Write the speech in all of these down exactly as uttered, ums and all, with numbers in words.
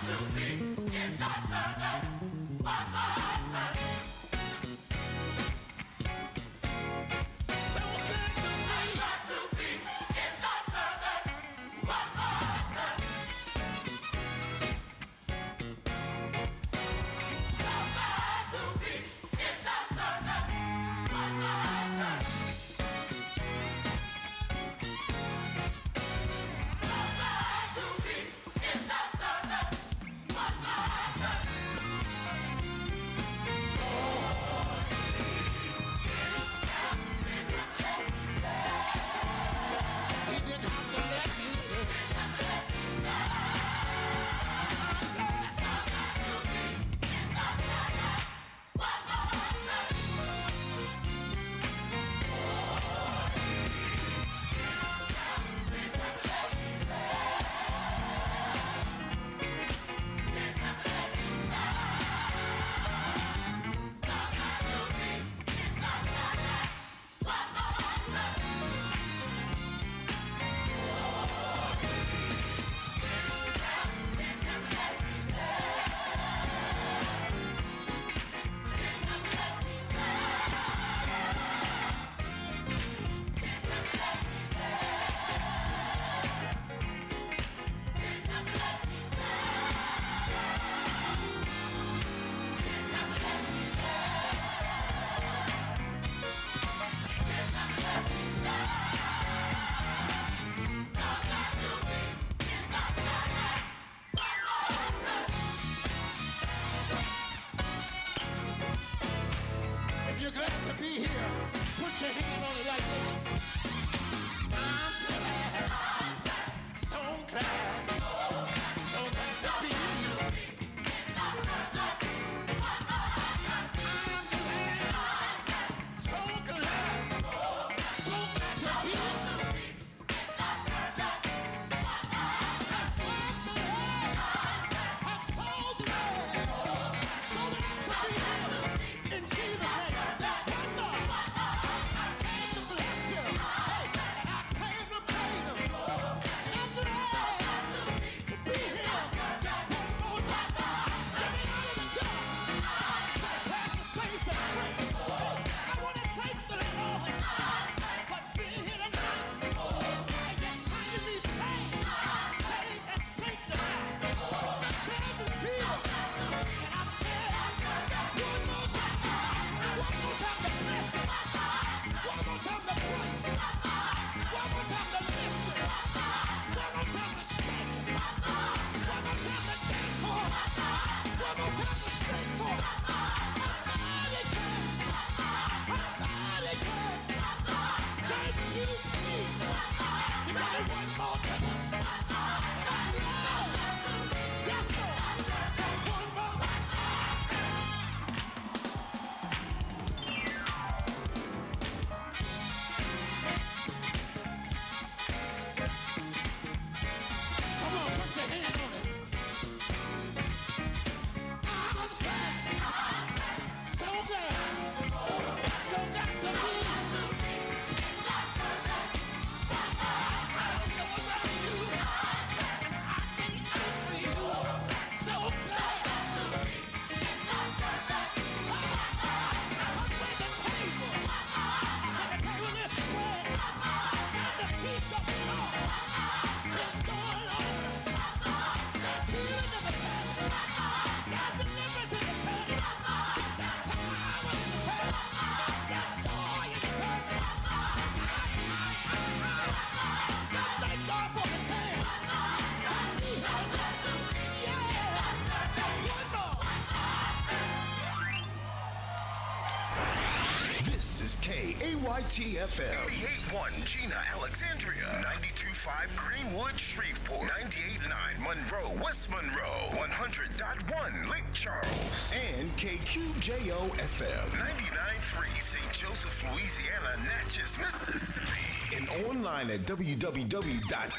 T F M. eighty-eight point one Gina, Alexandria. ninety-two point five Greenwood, Shreveport. ninety-eight point nine Monroe, West Monroe. one hundred point one Lake Charles. And K Q J O F M. ninety-nine point three Saint Joseph, Louisiana, Natchez, Mississippi. And online at w w w dot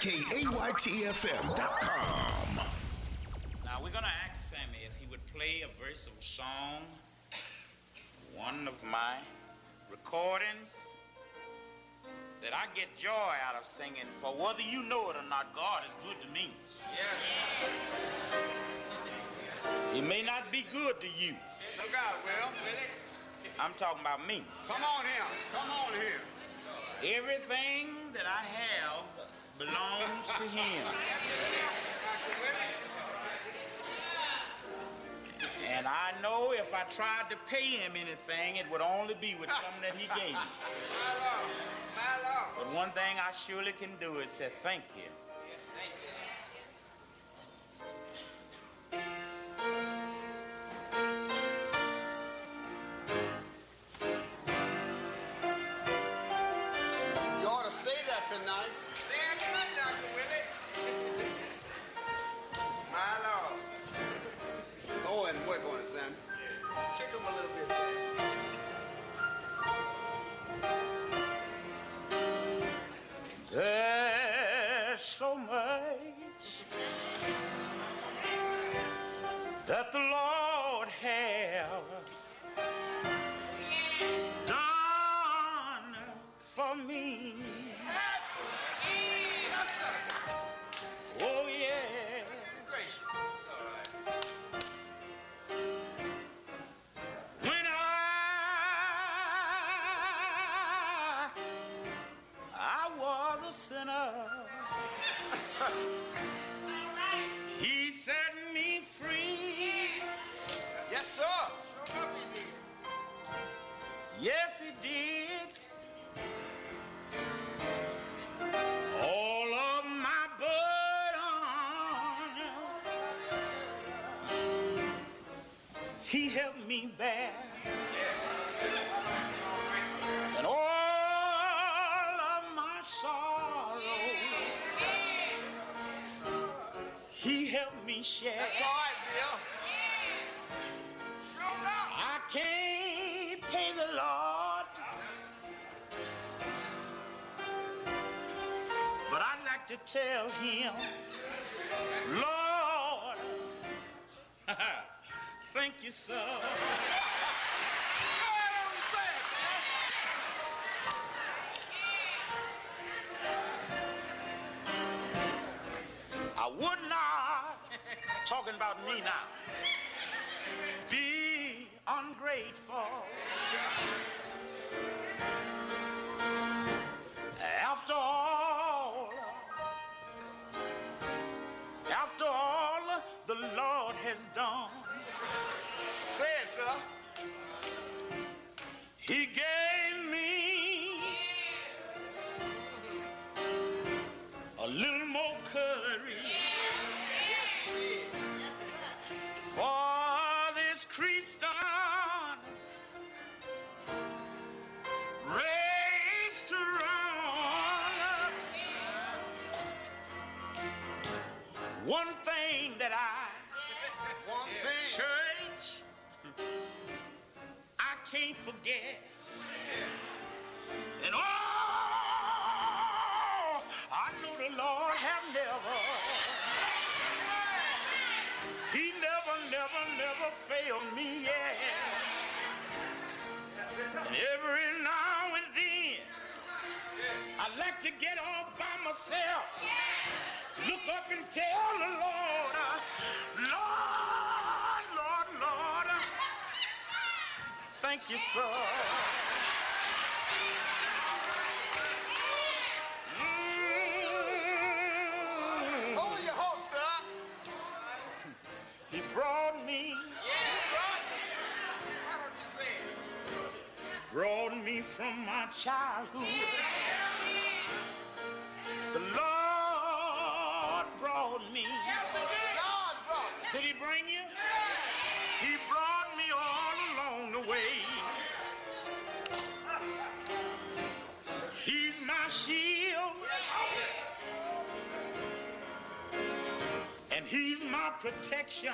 kaytfm dot com. Now we're going to ask Sammy if he would play a verse of a song, one of my recordings that I get joy out of singing, for whether you know it or not, God is good to me. Yes. It may not be good to you. Look out, Will. I'm talking about me. Come on here. Come on here. Everything that I have belongs to him. And I know if I tried to pay him anything, it would only be with something that he gave me. My Lord. My Lord. But one thing I surely can do is say thank you. Yes, thank you. You ought to say that tonight. Say it tonight, Doctor Willie. My Lord. Go ahead and work on it, Sam. Check him a little bit, Sam. There's so much that the Lord have done for me. Oh, yeah. When I, I was a sinner, he set me free. Yes, sir. Yes, he did. All of my burden, he helped me bear. And all of my sorrow, he helped me share. That's all right, Bill. Sure enough. I can't pay the Lord, but I'd like to tell him, Lord, thank you, sir. Go ahead and say it, I would not, talking about me now, be ungrateful. After all, after all the Lord has done, say it, sir. he gave me a little more courage for this Christian race to run. One thing that I, One thing. church, I can't forget. And oh, I know the Lord have never, he never, never, never failed me yet. And every now and then, I like to get off by myself, look up and tell the Lord, uh, Lord, Lord, Lord, uh, thank you, sir. Mm. Hold your hope, sir. He brought me, Why don't you say it? brought me from my childhood. The Lord brought me. Yes, it did. God brought me. Did he bring you? He brought me all along the way. He's my shield. And he's my protection.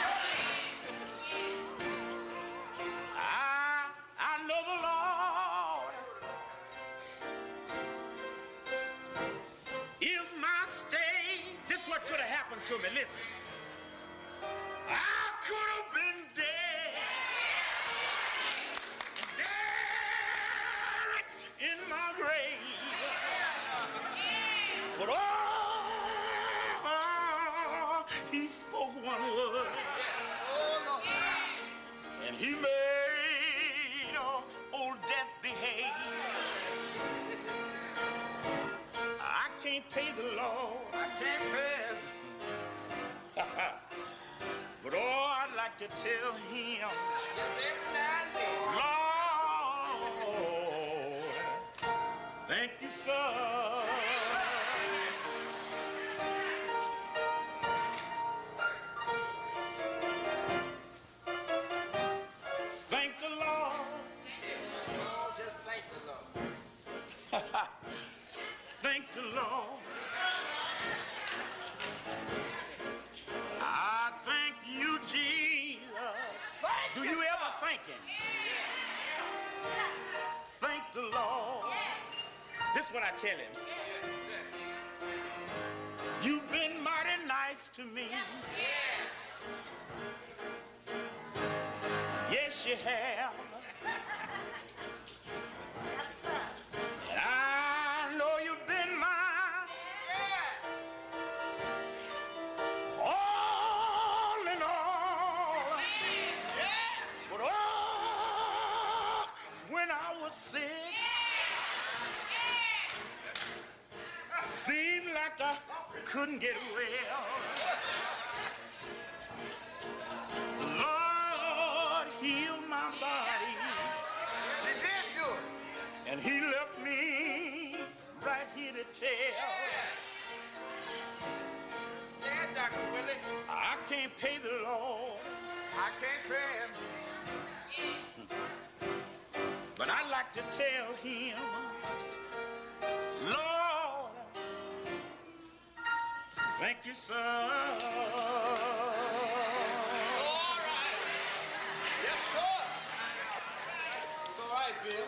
I, I know the Lord is my stay. This is what could have happened to me. Listen. I could have been dead. Dead in my grave. But oh, oh, he spoke one word. Oh, He made uh, old death behave. I can't pay the Lord. I can't pay him. But oh, I'd like to tell him, Just every now and then. Lord, thank you, sir. Thank the Lord. Oh, just thank the Lord. Thank the Lord. I thank you, Jesus. Thank Do you, you sir. ever thank him? Thank the Lord. This is what I tell him. You've been mighty nice to me. Yes, you have. And I know you've been mine. All in all. But oh, when I was sick, seemed like I couldn't get well. The Lord healed my body, He did do it. and he left me right here to tell. Say it, Doctor Willie. I can't pay the Lord, I can't pay him. but I'd like to tell him, Lord, thank you, sir. It's all right. Yes, sir. It's all right, Bill.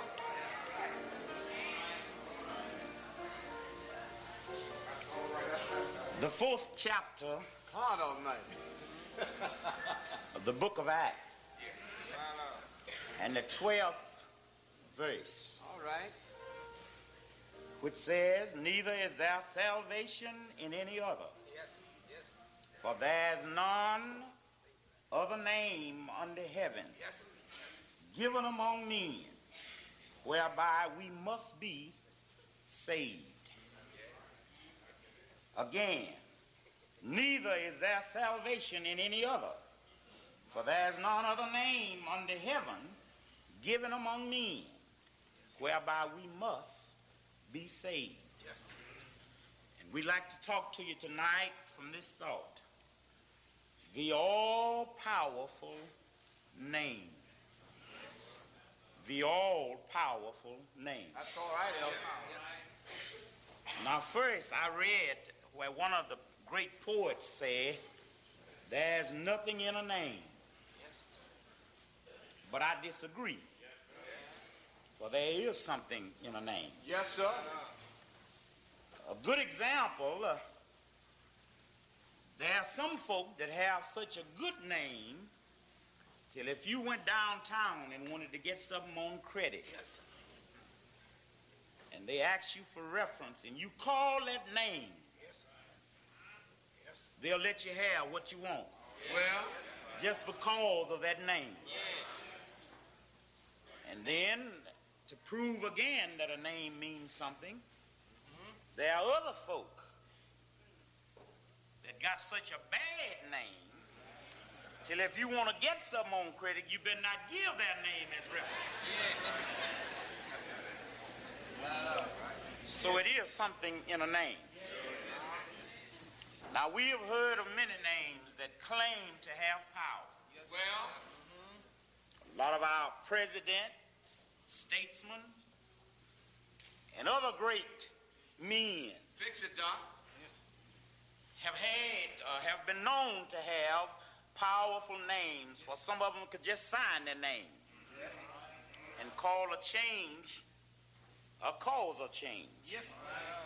The fourth chapter God almighty. of the book of Acts and the twelfth verse, All right. which says, neither is there salvation in any other, Yes, yes, for there is none other name under heaven yes. given among men whereby we must be saved. Again, neither is there salvation in any other, for there is none other name under heaven given among men whereby we must be saved. Yes. And we'd like to talk to you tonight from this thought: the all-powerful name. The all-powerful name. That's all right, Elder. Yes. Now, first, I read where one of the great poets said, there's nothing in a name. But I disagree. For there is something in a name. Yes, sir. A good example, uh, there are some folk that have such a good name till if you went downtown and wanted to get something on credit, Yes. and they ask you for reference and you call that name, Yes. Yes. they'll let you have what you want Well, just because of that name. And then, to prove again that a name means something, there are other folk that got such a bad name till if you want to get something on credit, you better not give their name as reference. So it is something in a name. Now, we have heard of many names that claim to have power. well, A lot of our presidents, statesmen, and other great men fix it, Doc. have had, uh, have been known to have powerful names, for some of them could just sign their name and call a change or cause a change Yes.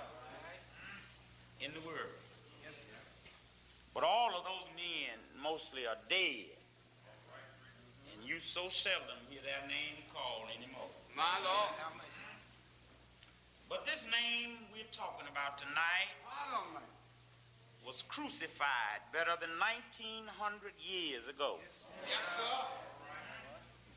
in the world. Yes. But all of those men mostly are dead, and you so seldom hear their name called anymore. My Lord. But this name we're talking about tonight God almighty. was crucified better than nineteen hundred years ago. Yes, sir.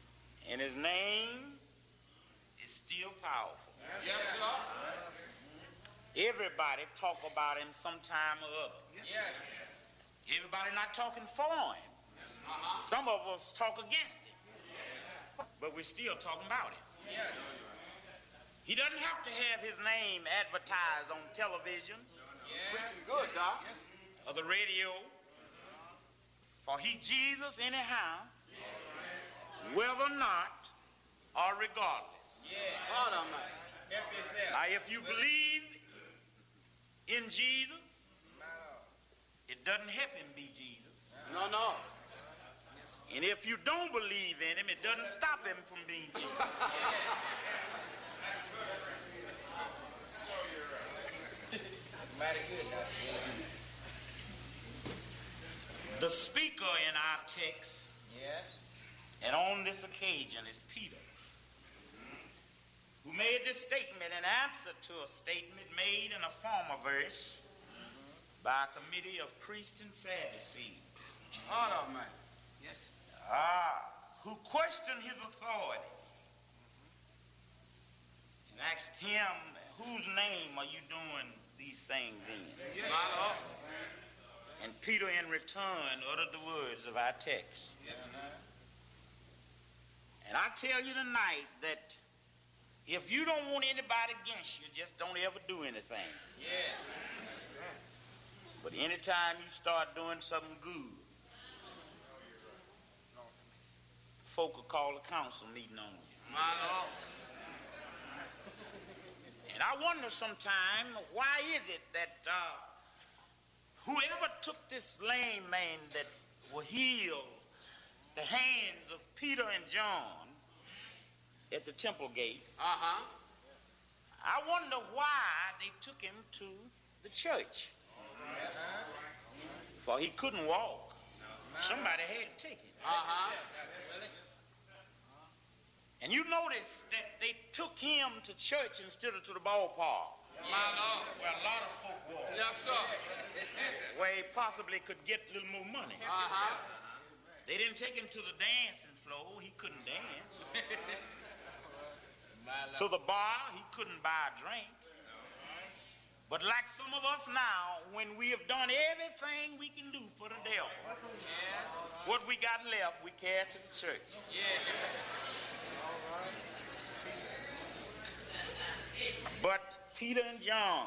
And his name is still powerful. Yes, sir. Everybody talk about him sometime or other. Yes. Everybody not talking for him. Uh-huh. Some of us talk against him. But we're still talking about him. Yes. He doesn't have to have his name advertised on television. Preaching good, Doc. Or the radio. For he Jesus anyhow, whether or not or regardless. Lord Almighty. Now if you believe in Jesus, it doesn't help him be Jesus. No, no. And if you don't believe in him, it doesn't stop him from being Jesus. The speaker in our text, Yes. and on this occasion, is Peter, who made this statement in answer to a statement made in a former verse by a committee of priests and Sadducees. Lord Almighty. Yes. Ah, who questioned his authority and asked him, whose name are you doing these things in? Yes. My Lord. And Peter in return uttered the words of our text. Yes. And I tell you tonight that if you don't want anybody against you, just don't ever do anything. Yes. But anytime you start doing something good, folk will call a council meeting on you. My Lord. And I wonder sometime, why is it that uh, whoever took this lame man that will heal the hands of Peter and John at the temple gate, Uh-huh. I wonder why they took him to the church. For he couldn't walk. Somebody had to take him. Uh-huh. And you notice that they took him to church instead of to the ballpark, My Lord. where a lot of folk walk, Yes, sir. where he possibly could get a little more money. Uh-huh. They didn't take him to the dancing floor. He couldn't dance. To the bar, he couldn't buy a drink. But like some of us now, when we have done everything we can do for the devil, what we got left, we carry to the church. But Peter and John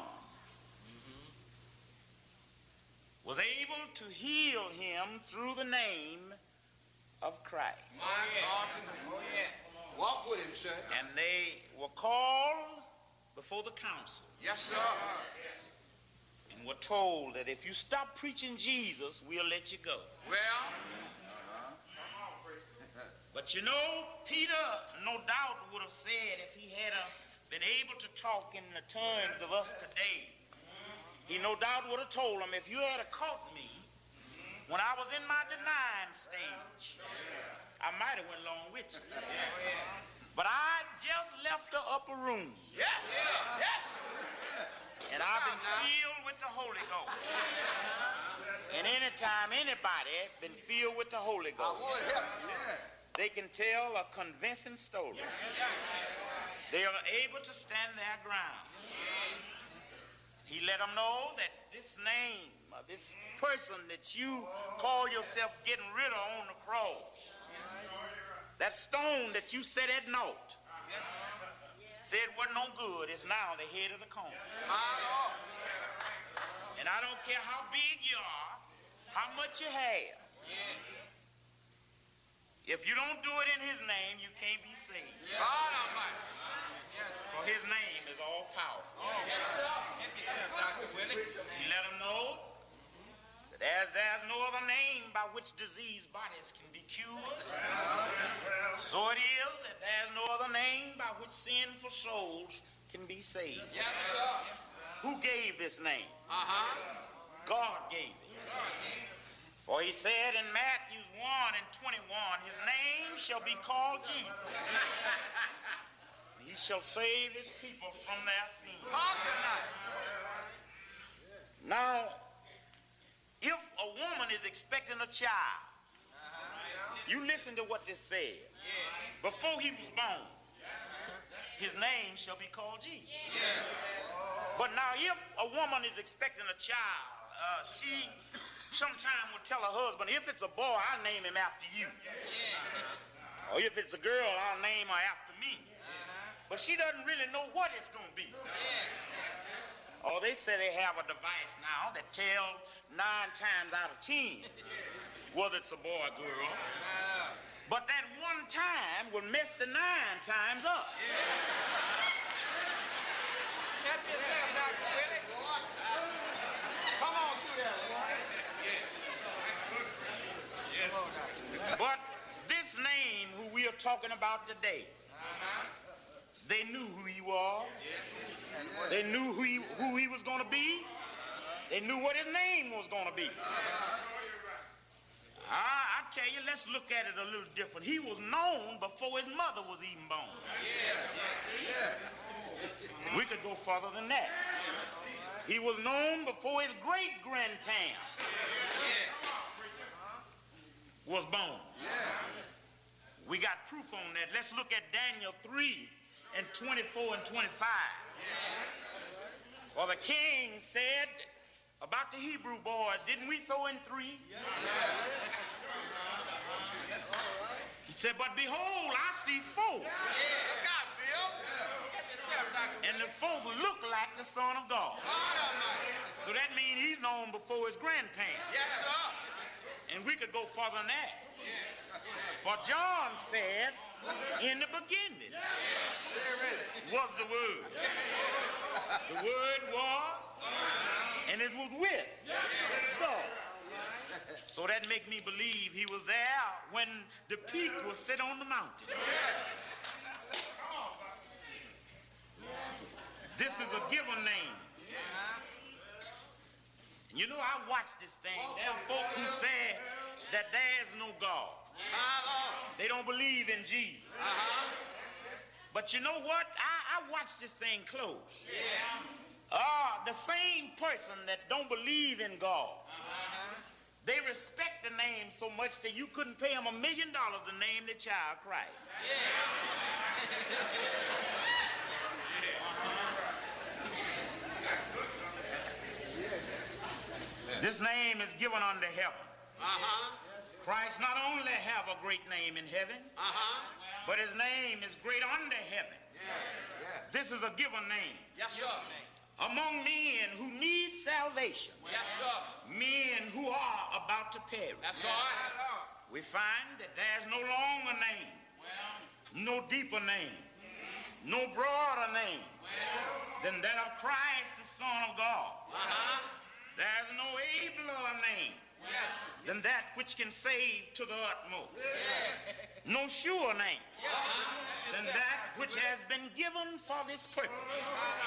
was able to heal him through the name of Christ. My God. Walk with him, sir. And they were called before the council Yes, sir. and were told that if you stop preaching Jesus, we'll let you go. Well, But you know, Peter no doubt would have said, if he had uh, been able to talk in the terms of us today, he no doubt would have told them, if you had have caught me when I was in my denying stage, I might have went along with you. But I just left the upper room. yes, sir. Yes. And I've been filled with the Holy Ghost. And anytime anybody been filled with the Holy I Ghost, would help you. they can tell a convincing story. They are able to stand their ground. He let them know that this name, uh, this person that you call yourself getting rid of on the cross, that stone that you set at naught, said wasn't no good, is now the head of the corner. My Lord. And I don't care how big you are, how much you have. If you don't do it in his name, you can't be saved. God Almighty. For his name is all powerful. Yes, sir. He let them know that as there's no other name by which diseased bodies can be cured, so it is that there's no other name by which sinful souls can be saved. Yes, sir. Who gave this name? Uh-huh. God gave it. For he said in Matthew one and twenty-one, his name shall be called Jesus. He shall save his people from their sins. Talk tonight. Now, if a woman is expecting a child, You listen to what this says. Before he was born, his name shall be called Jesus. But now if a woman is expecting a child, uh, she sometime will tell her husband, if it's a boy, I'll name him after you. Or if it's a girl, I'll name her after me. But she doesn't really know what it's going to be. Or they say they have a device now that tells nine times out of ten whether it's a boy or girl. But that one time will mess the nine times up. Help yourself, Doctor Willie. Come on through there, boy. But this name who we are talking about today, they knew who he was. They knew who he, who he was going to be. They knew what his name was going to be. I, I tell you, let's look at it a little different. He was known before his mother was even born. We could go further than that. He was known before his great-grandparent was born. We got proof on that. Let's look at Daniel three and twenty-four and twenty-five. For the king said about the Hebrew boys, didn't we throw in three? He said, but behold, I see four. Look out, Bill. And the four look like the Son of God. So that means he's known before his grandparents. Yes, sir. And we could go further than that. For John said, in the beginning was the Word. The Word was, and it was with God. So that make me believe he was there when the peak was set on the mountain. This is a given name. You know, I watched this thing. There are folk who say that there's no God. They don't believe in Jesus. Uh-huh. But you know what? I, I watched this thing close. Ah, uh, the same person that don't believe in God, uh-huh. they respect the name so much that you couldn't pay them a million dollars to name the child Christ. This name is given unto heaven. Uh-huh. Christ not only have a great name in heaven, uh-huh. but his name is great under heaven. Yes, yes. This is a given name. Yes, sir. Among men who need salvation. Yes, sir. Men who are about to perish. That's all right. We find that there's no longer name, no deeper name, no broader name than that of Christ, the Son of God. Uh-huh. There's no abler name yes. than that which can save to the utmost. Yes. No sure name yes. than that which has been given for this purpose.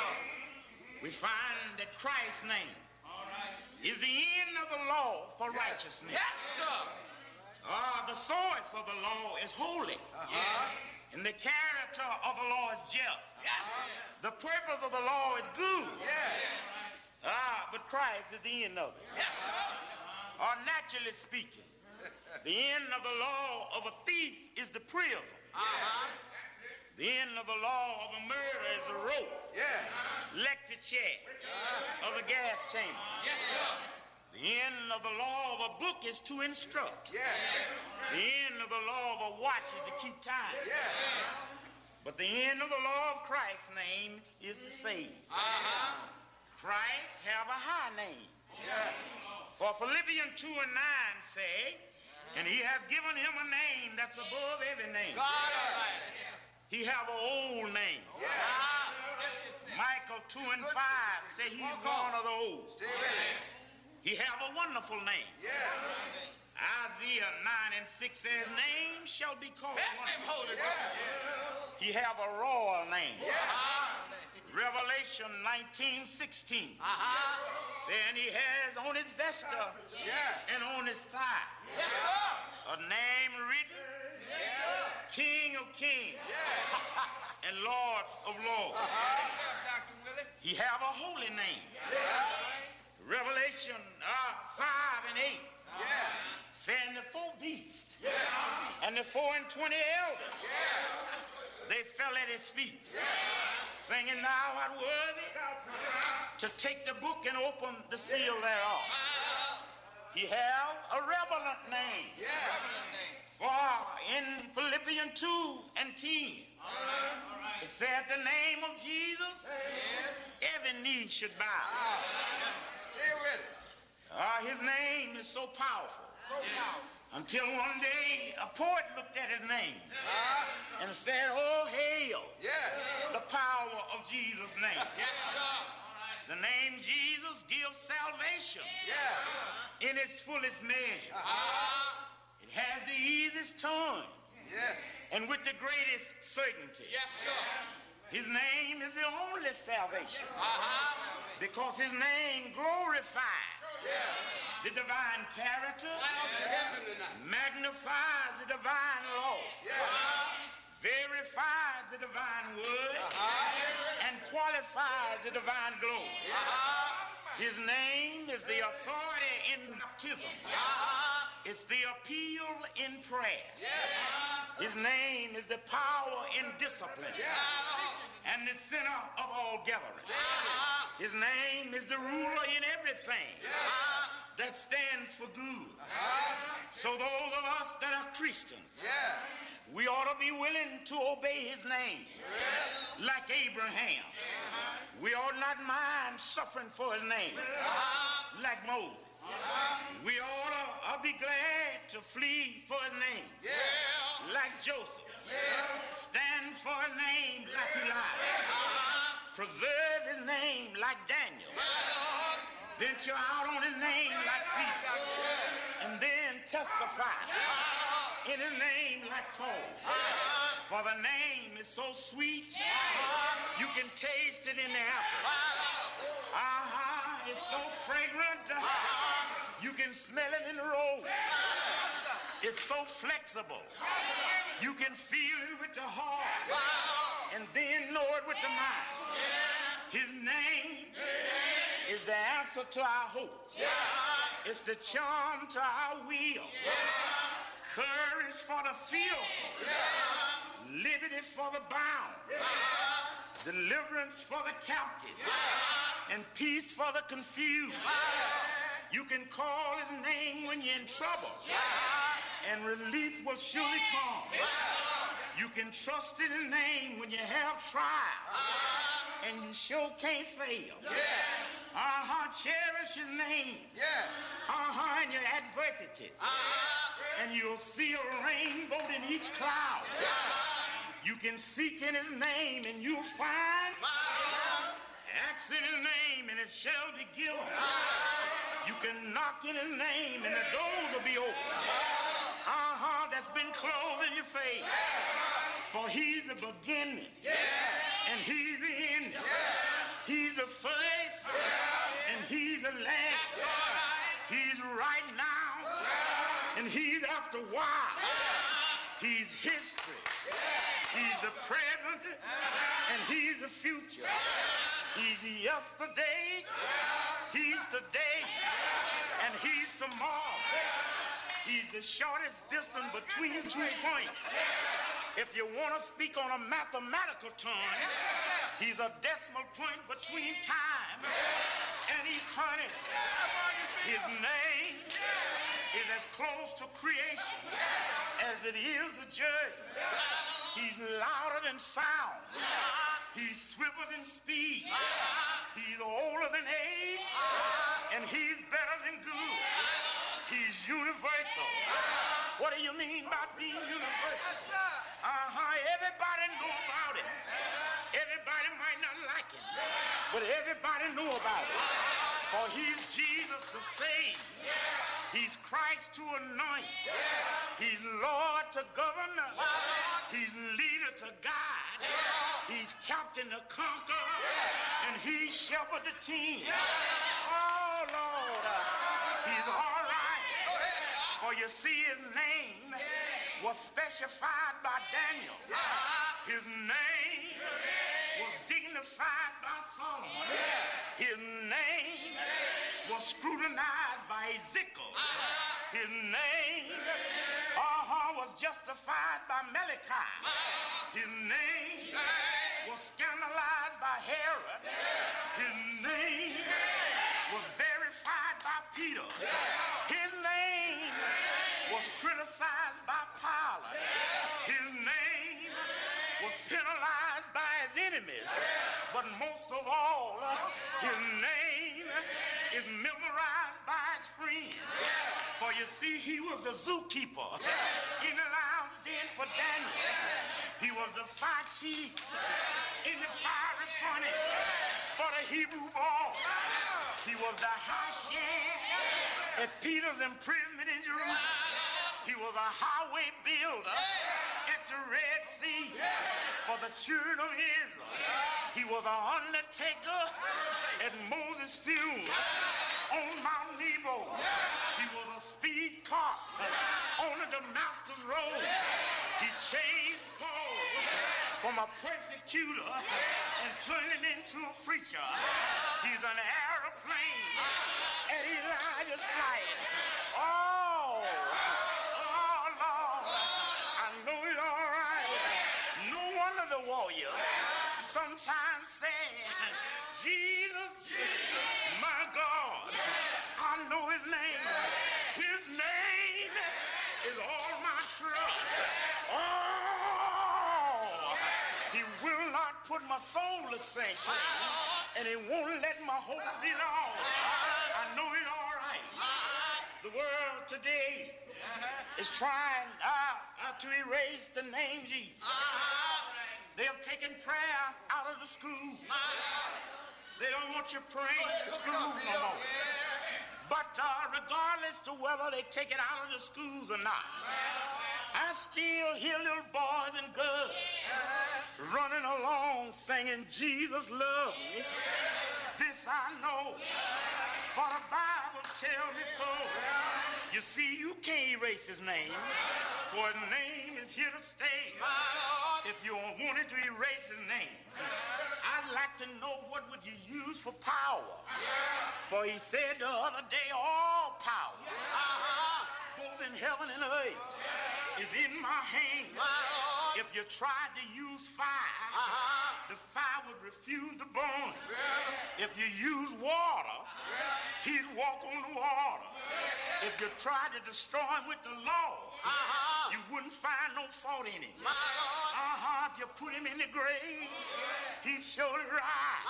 We find that Christ's name is the end of the law for righteousness. Yes, sir. Ah, the source of the law is holy. Uh-huh. And the character of the law is just. Yes. The purpose of the law is good. Yes. Ah, but Christ is the end of it. Yes, sir. Or naturally speaking, the end of the law of a thief is the prison. Uh-huh. The end of the law of a murder is the rope. Yeah. Electric chair uh-huh. of the gas chamber. Yes, sir. The end of the law of a book is to instruct. Yeah. The end of the law of a watch is to keep time. Yeah. But the end of the law of Christ's name is to save. Uh-huh. Christ have a high name. Yeah. For Philippians two and nine say, and he has given him a name that's above every name. God Almighty. He have an old name. Yeah. Michael two and five say he's one of the old. He have a wonderful name. Yeah. Isaiah nine and six says, name shall be called Name Holy God. He have a royal name. Yeah. Revelation nineteen sixteen. Uh-huh. Saying he has on his vesture yeah. and on his thigh yes, sir. a name written, yes, sir. King of kings yeah. and Lord of lords. Uh-huh. He have a holy name. Yeah. Revelation uh, five and eight. Yeah. Saying the four beasts. Yeah. And the four and twenty elders. Yeah. They fell at his feet. Yeah. Singing, thou art worthy to take the book and open the seal thereof. He held a relevant name. Yeah. For in Philippians two and ten, it said the name of Jesus, Yes. every knee should bow. Stay with it. Ah, his name is so powerful. So powerful. Until one day a poet looked at his name Uh, and said, oh, hail yeah. the power of Jesus' name. Yes, sir. The name Jesus gives salvation Yeah. in its fullest measure. Uh, It has the easiest terms yes. and with the greatest certainty. Yes, sir. His name is the only salvation Uh-huh. because his name glorifies Yeah. the divine character, Loud to heaven tonight. magnifies the divine law, Yeah. verifies the divine word, Uh-huh. and qualifies the divine glory. Uh-huh. His name is the authority in baptism. Uh-huh. It's the appeal in prayer. Yes. His name is the power in discipline Yeah. and the center of all gathering. Uh-huh. His name is the ruler in everything Uh-huh. that stands for good. Uh-huh. So those of us that are Christians, Yeah. we ought to be willing to obey his name like Abraham. We ought not mind suffering for his name like Moses. We ought to uh, be glad to flee for his name Yeah. like Joseph. Stand for his name like Elijah. Preserve his name like Daniel. Venture out on his name like Peter. And then testify in his name like Paul. For the name is so sweet, you can taste it in the apple. Aha, it's so fragrant, you can smell it in the road. It's so flexible, you can feel it with the heart and then know it with the mind. His name is the answer to our hope. It's the charm to our will. Courage for the fearful. Liberty for the bound. Deliverance for the captive. And peace for the confused. You can call his name when you're in trouble. And relief will surely come. You can trust in his name when you have trials. And you sure can't fail. Uh-huh, cherish his name. Yeah. Uh-huh, in your adversities. And you'll see a rainbow in each cloud. You can seek in his name and you'll find. Ask in his name and it shall be given. You can knock in his name and the doors will be open. Uh-huh, that's been closed in your face. For he's the beginning and he's the end. He's the first and he's the last. He's right now and he's after a while. He's history. He's the present and he's the future. He's yesterday, he's today, and he's tomorrow. He's the shortest distance between two points. If you want to speak on a mathematical term, he's a decimal point between time and eternity. His name is as close to creation as it is the judgment. He's louder than sound. He's swifter than speed. He's older than age. And he's better than good. He's universal. What do you mean by being universal? Uh-huh, everybody know about it. Everybody might not like it, but everybody know about it. For he's Jesus to save. He's Christ to anoint. He's Lord to govern. He's leader to guide. He's captain to conquer. And he's shepherd to team. Oh, Lord, he's all right. For you see, his name was specified by Daniel. His name was dignified by Solomon. His name was scrutinized by Ezekiel. His name uh-huh, was justified by Malachi. His name was scandalized by Herod. His name was verified by Peter. His name was criticized by Pilate. His name was penalized by his enemies. But most of all, his name is memorized by his friends. For you see, he was the zookeeper in the lion's den for Daniel. He was the fire chief in the fiery furnace for the Hebrew boys. He was the house sheriff at Peter's imprisonment in Jerusalem. He was a highway builder at the Red Sea for the children of Israel. He was an undertaker at Moses' funeral on Mount Nebo. He was a speed cop on the Damascus road. He changed Paul from a persecutor and turned him into a preacher. He's an airplane at Elijah's flight. Oh, oh, Lord, I know it all right. No wonder the warrior sometimes say, Jesus, my God, I know his name. His name is all my trust. Oh, he will not put my soul to sanction, and he won't let my hopes be lost. I know it all right. The world today is trying uh, uh, to erase the name Jesus. They have taken prayer out of the school. They don't want you praying in school no more. But uh, regardless to whether they take it out of the schools or not, I still hear little boys and girls running along singing, Jesus loves me. This I know, for the Bible tells me so. You see, you can't erase his name, for his name is here to stay. If you wanted to erase his name, I'd like to know what would you use for power. For he said the other day, all power, both in heaven and earth, is in my hand. If you tried to use fire, the fire would refuse to burn. If you use water, he'd walk on the water. If you tried to destroy him with the law, you wouldn't find no fault in him. Uh-huh, if you put him in the grave, he'd surely rise.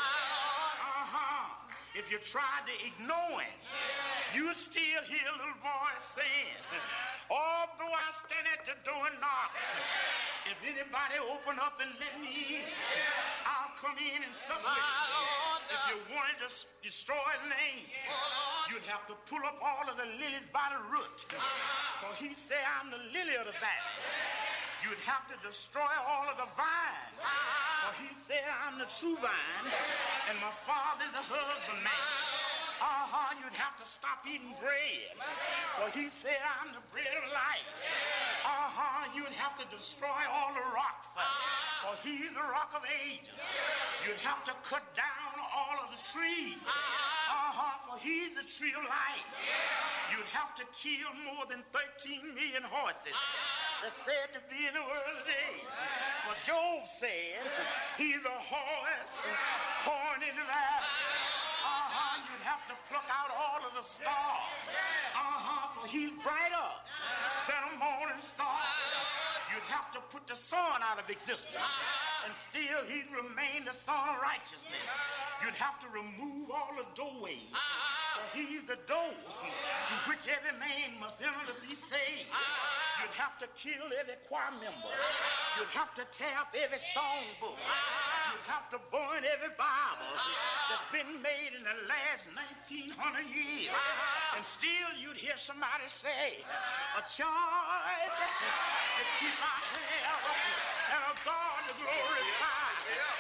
Uh-huh. If you tried to ignore him, you still hear a little voice saying, although I stand at the door and knock, if anybody open up and let me in, I'll come in and sup with you. If you wanted to destroy his name, you'd have to pull up all of the lilies by the root. For he said, I'm the lily of the valley. You'd have to destroy all of the vines. For he said, I'm the true vine, and my father's the husbandman. Uh-huh, you'd have to stop eating bread. For he said, I'm the bread of life. Uh-huh, you'd have to destroy all the rocks. For he's the rock of ages. You'd have to cut down all of the trees. Uh-huh, for he's the tree of life. You'd have to kill more than thirteen million horses that's said to be in the world today. For Job said, he's a horse born in the valley. Uh-huh, you'd have to pluck out all of the stars. Uh-huh, for he's brighter than a morning star. You'd have to put the sun out of existence, and still he'd remain the son of righteousness. You'd have to remove all the doorways, for he's the door to which every man must enter to be saved. You'd have to kill every choir member. You'd have to tear up every songbook. You'd have to burn every Bible that's been made in the last nineteen hundred years. And still you'd hear somebody say, a child to keep our hair and a God to glorify.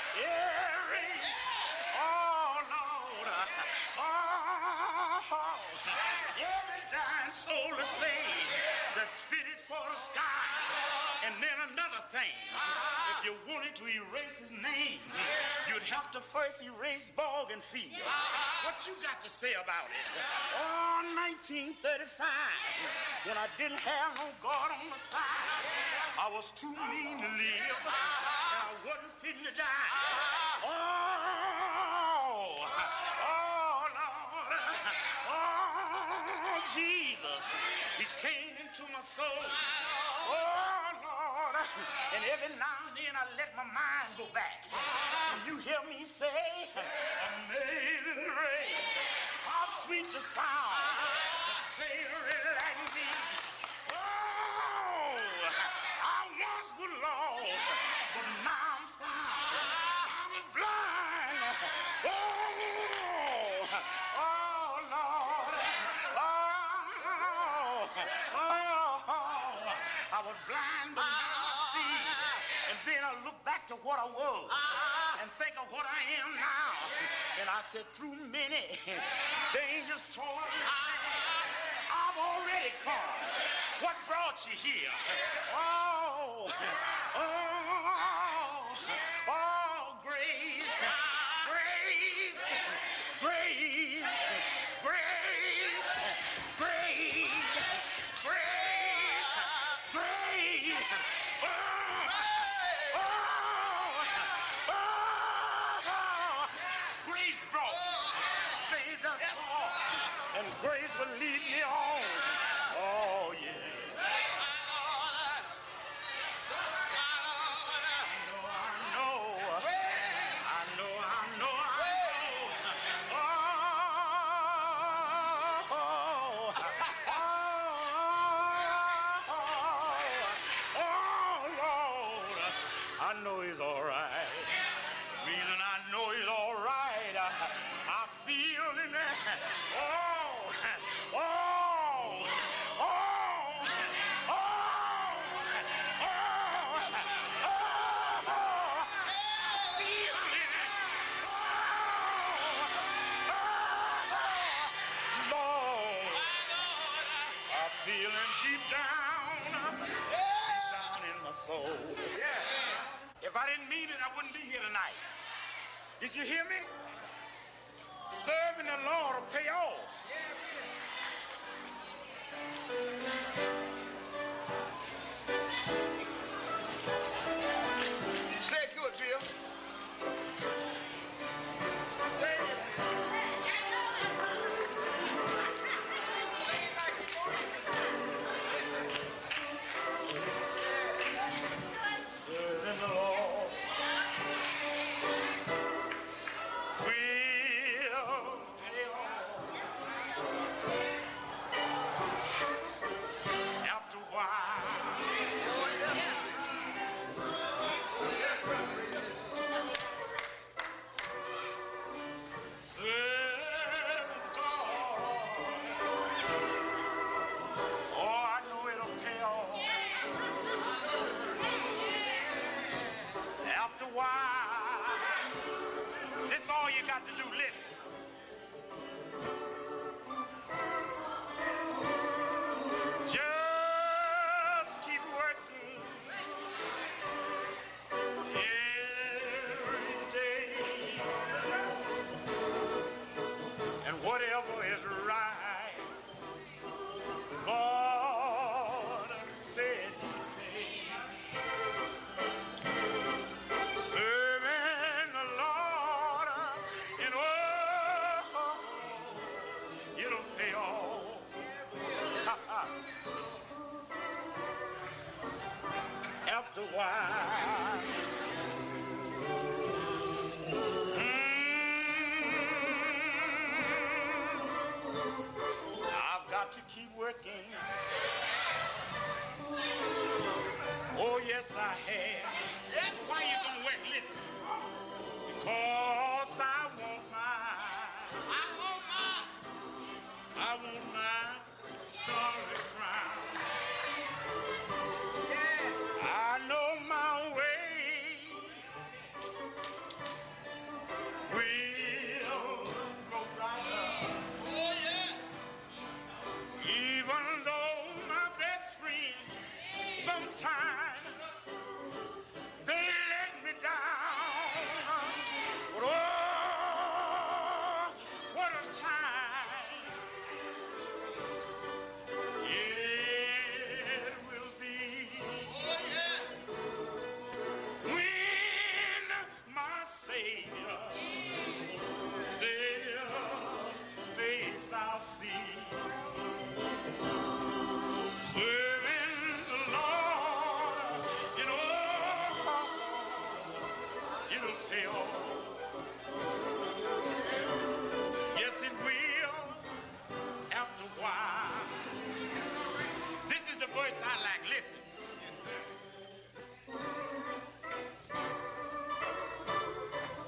Every, oh Lord, oh, every dying soul is saved that's fitted for the sky. And then another thing, if you wanted to erase his name, you'd have to first erase Morgan Field. What you got to say about it? Oh, nineteen thirty-five, when I didn't have no God on my side, I was too mean to live, and I wasn't fit to die. Oh, oh, Lord, oh, Jesus, he came into my soul. Oh, Lord, and every now and then I let my mind go back. And you hear me say, amazing grace, how sweet the sound that saved a wretch like me. Oh, I once was lost, but now I'm found. I was blind. Oh, oh, Lord, oh, oh, I was blind, but now I see. And then I look back to what I was and think of what I am now. And I said, through many dangerous toils, I've already come. What brought you here? Oh, oh, oh, grace, grace, grace, grace, grace, grace, grace. Oh, oh, oh, grace brought, saved us all, and grace will lead me on. Oh, yeah. If I didn't mean it, I wouldn't be here tonight. Did you hear me? Serving the Lord will pay off. Say it good, Bill. Say it. Say it like you know you can say it. Serving the Lord. To do, listen. Just keep working every day, and whatever is right, Lord said He'd pay. Serving the Lord, and oh, it'll pay off. After a while, mm, I've got to keep working. Oh, yes, I have. Yes, why you gonna work? Listen. Because I want mine. I want mine. I want my story crown. Yeah. I know my way will go right. Oh, yes. Even though my best friend sometimes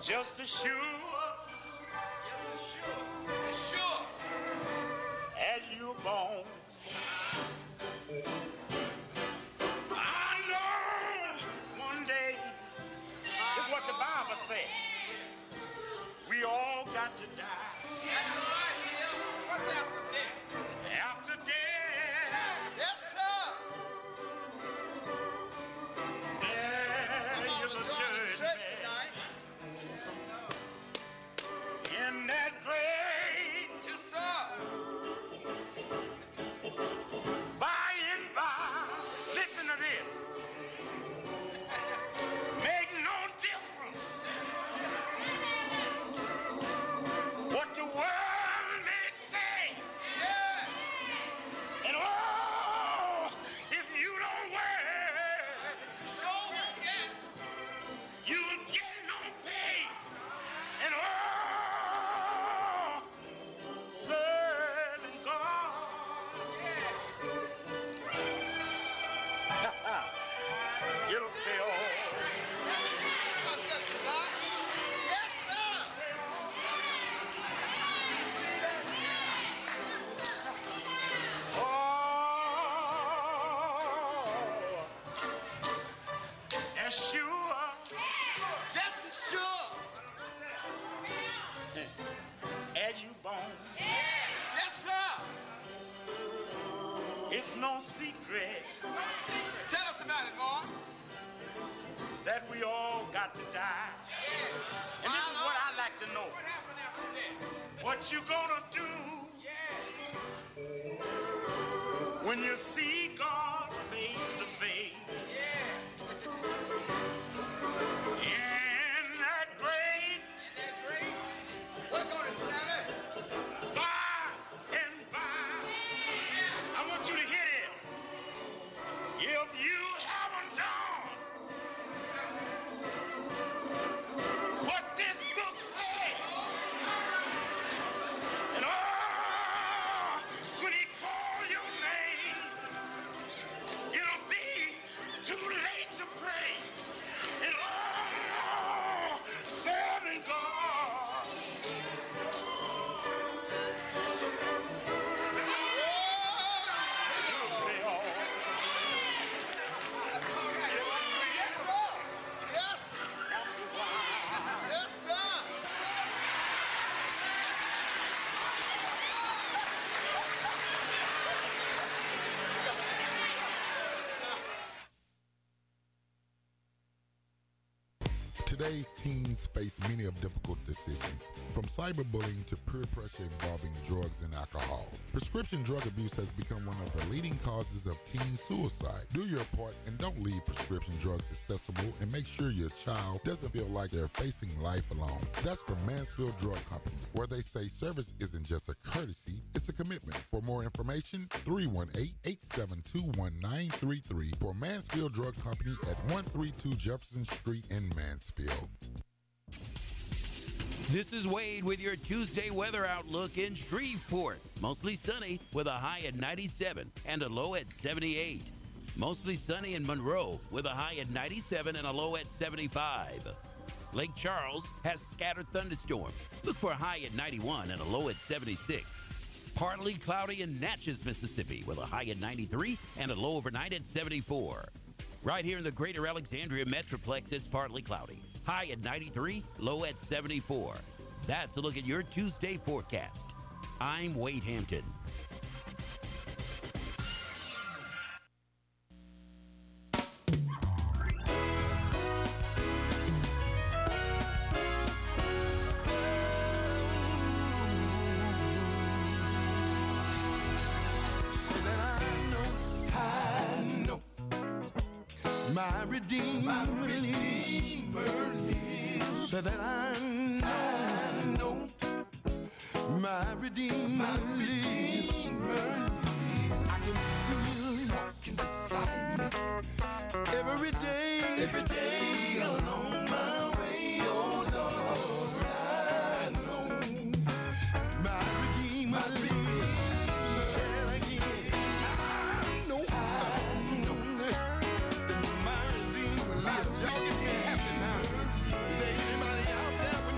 Just as sure, Just as sure. As sure. as you're born. I know one day, this is what the Bible said. We all got to die. That's right, Bill. What's after death? After death, Yes, sir. there Come on, is a join the church judgment. tonight. In that grave, Yes, sir. by and by, listen to this. Make no difference what the world may say. Yeah. And oh, if you don't work, Show won't get. you'll get no pay. And oh, serving God. It'll pay all. God bless you, God. Yes, sir. Oh, as sure Just as sure. as you born, Yes, sir. it's no secret Tell us about it, boy. that we all got to die. And this is what I like to know. What happened after that? What you gonna do Yeah. when you see God face to face? Yeah. In that great Isn't that great? What's on it, Sammy? by and by. I want you to hear this. If you haven't done what this book says, and oh, when he call your name, it'll be too late to pray. And oh, serving God. It'll pay all. Yes, sir. Yes. Yes, sir. Today's teens face many of difficult decisions, from cyberbullying to peer pressure involving drugs and alcohol. Prescription drug abuse has become one of the leading causes of teen suicide. Do your part and don't leave prescription drugs accessible, and make sure your child doesn't feel like they're facing life alone. That's from Mansfield Drug Company, where they say service isn't just a courtesy, it's a commitment. For more information, three one eight, eight seven two, one nine three three for Mansfield Drug Company at one thirty-two Jefferson Street in Mansfield. This is Wade with your Tuesday weather outlook in Shreveport. Mostly sunny with a high at ninety-seven and a low at seventy-eight. Mostly sunny in Monroe with a high at ninety-seven and a low at seventy-five. Lake Charles has scattered thunderstorms. Look for a high at ninety-one and a low at seventy-six. Partly cloudy in Natchez, Mississippi with a high at ninety-three and a low overnight at seventy-four. Right here in the greater Alexandria Metroplex, it's partly cloudy. High at ninety-three, low at seventy-four. That's a look at your Tuesday forecast. I'm Wade Hampton. My Redeemer, my Redeemer lives. So that I know, I know. My Redeemer, my Redeemer lives. I can feel Him walking beside me every day, every day along my way. Oh Lord, I know my Redeemer, my Redeemer lives. I know, I know. Y'all get me happy now. Is there anybody out there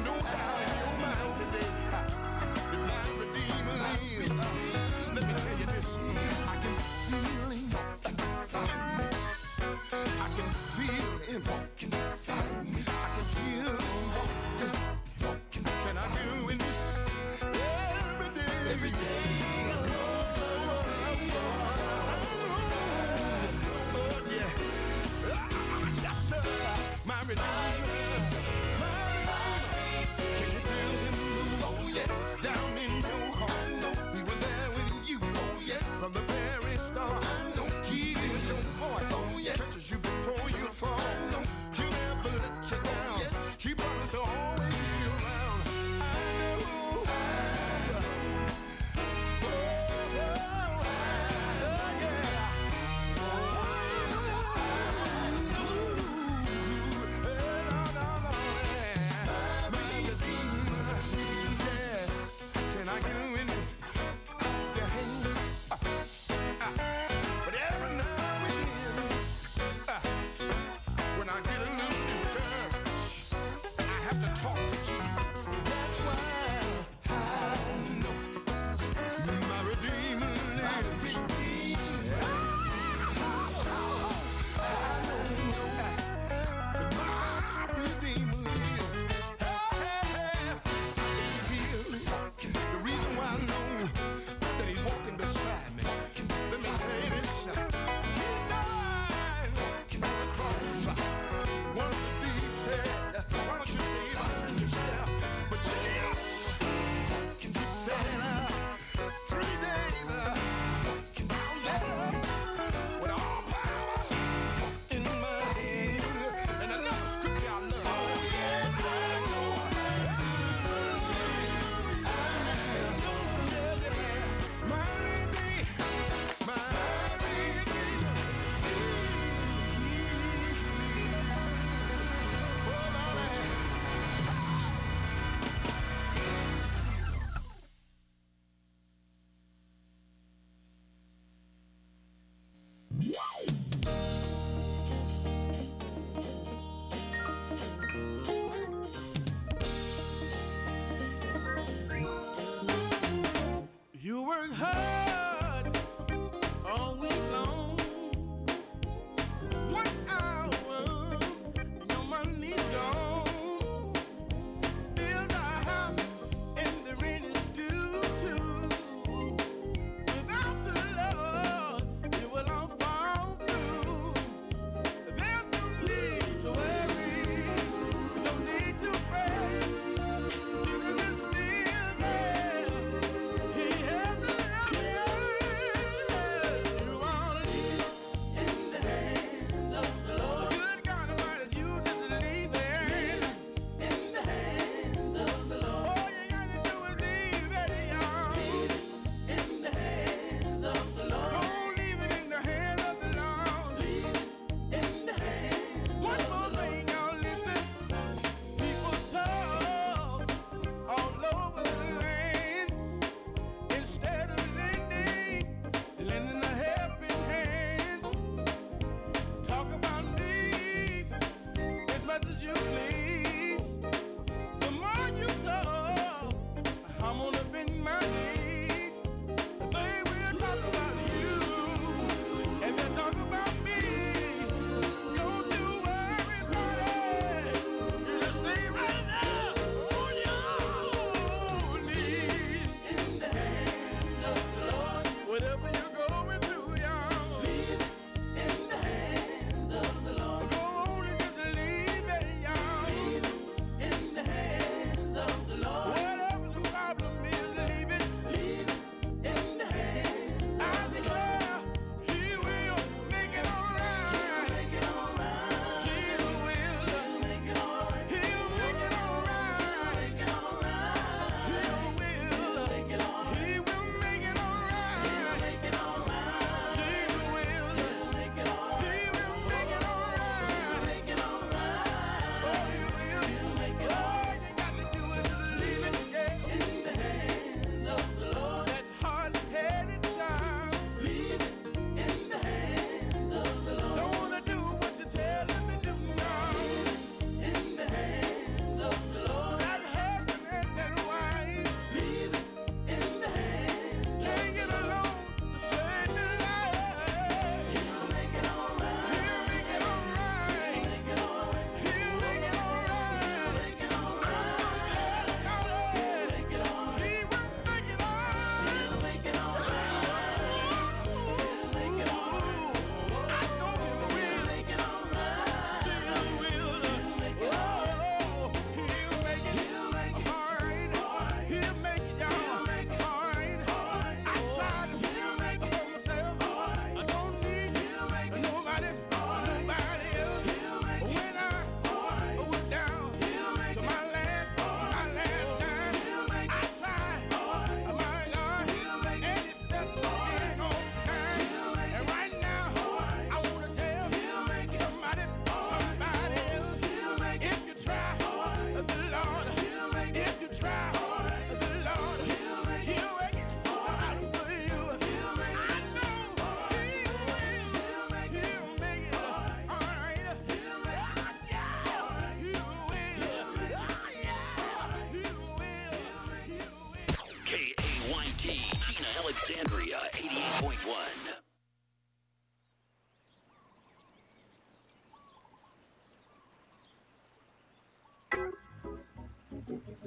him walking beside me. I can feel him walking, walking beside me. Can I do it every day? Every day. Oh, yeah. Ah, yes, sir. My Redeemer. Can you feel him move? Oh, yes. Down in your heart. He was there with you. Oh, yes. From the very start. He hears your voice. Oh, yes. Catches you before you fall. He'll never let you down. Yes. He promised to always be around. I know. I know. Oh, oh, oh, yeah. Oh, I know.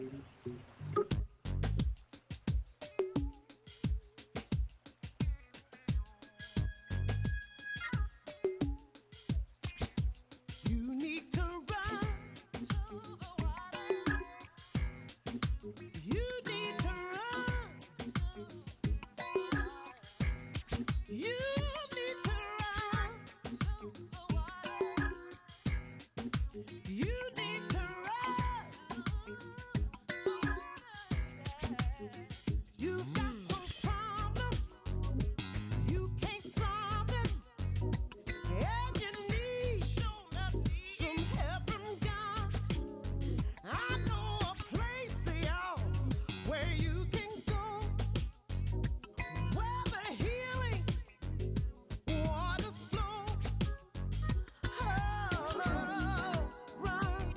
You need to run to the water. You need to run to the water. You need to run to the water. You need to run to the water. You've got some problems. You can't solve them. And you need some help from God. I know a place, y'all, where you can go, where the healing waters flow. Oh, run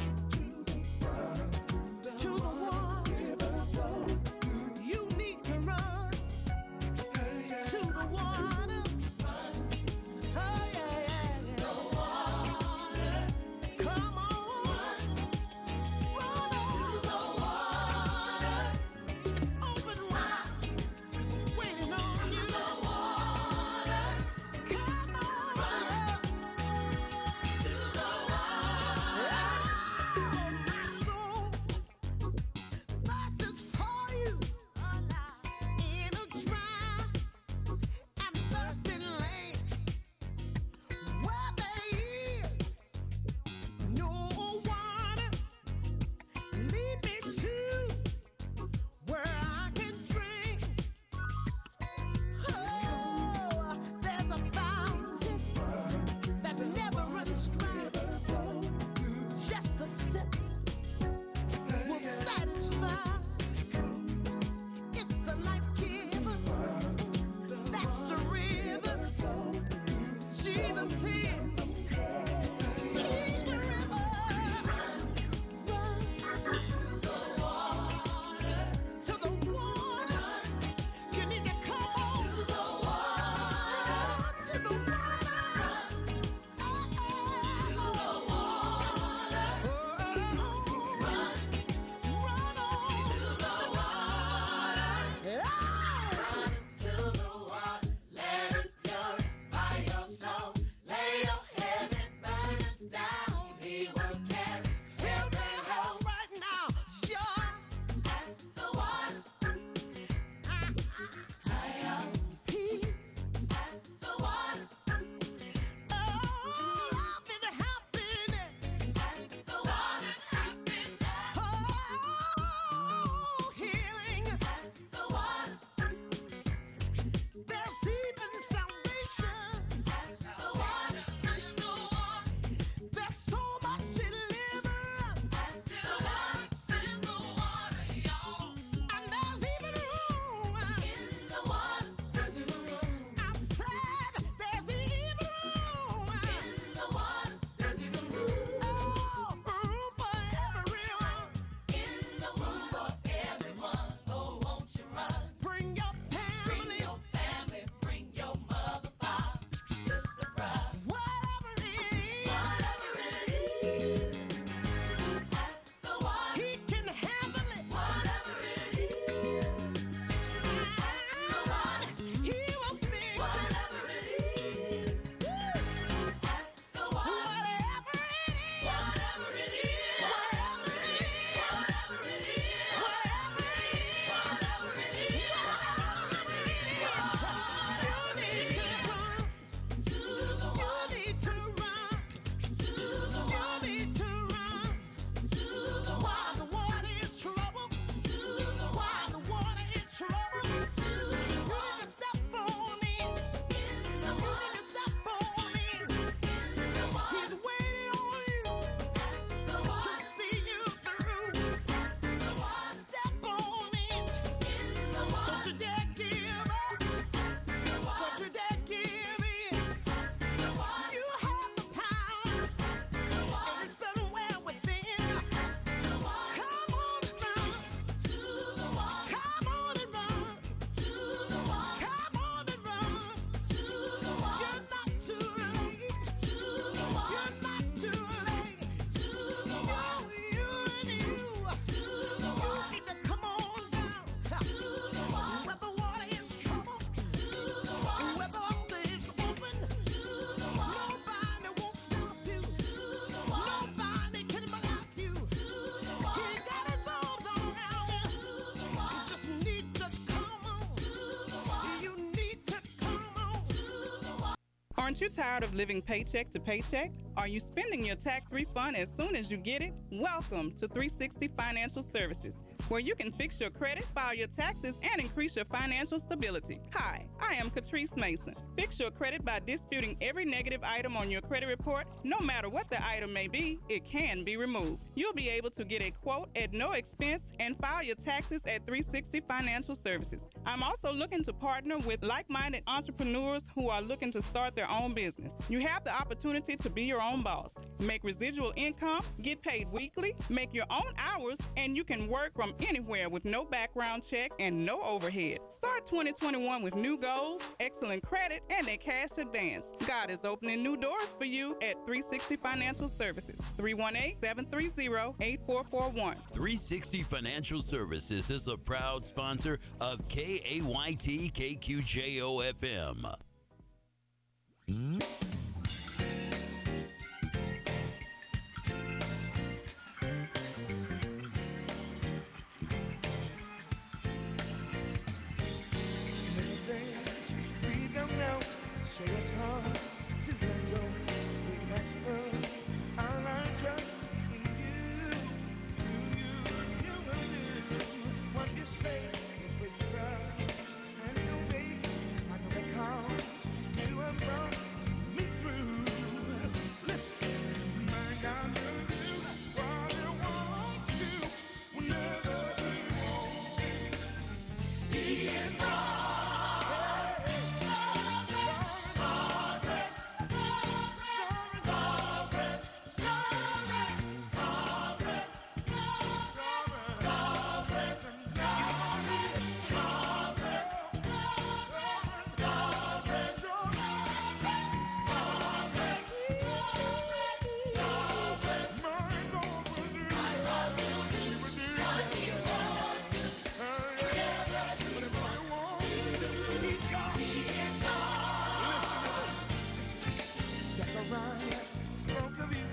Aren't you tired of living paycheck to paycheck? Are you spending your tax refund as soon as you get it? Welcome to three sixty Financial Services, where you can fix your credit, file your taxes, and increase your financial stability. Hi, I am Catrice Mason. Fix your credit by disputing every negative item on your credit report. No matter what the item may be, it can be removed. You'll be able to get a quote at no expense and file your taxes at three sixty Financial Services. I'm also looking to partner with like-minded entrepreneurs who are looking to start their own business. You have the opportunity to be your own boss, make residual income, get paid weekly, make your own hours, and you can work from anywhere with no background check and no overhead. Start twenty twenty-one with new goals, excellent credit, and a cash advance. God is opening new doors for you at three sixty Financial Services. three one eight, seven three zero, eight four four one. three sixty Financial Services is a proud sponsor of K A Y T K Q J O F M. Say it's hard to let go, we must put our life trust in you, you, you, you will do what you say if we try, and in a way, I know because you have brought me through. Listen, my God will do what He wants to, whenever He wants to. He is God. Spoke of you.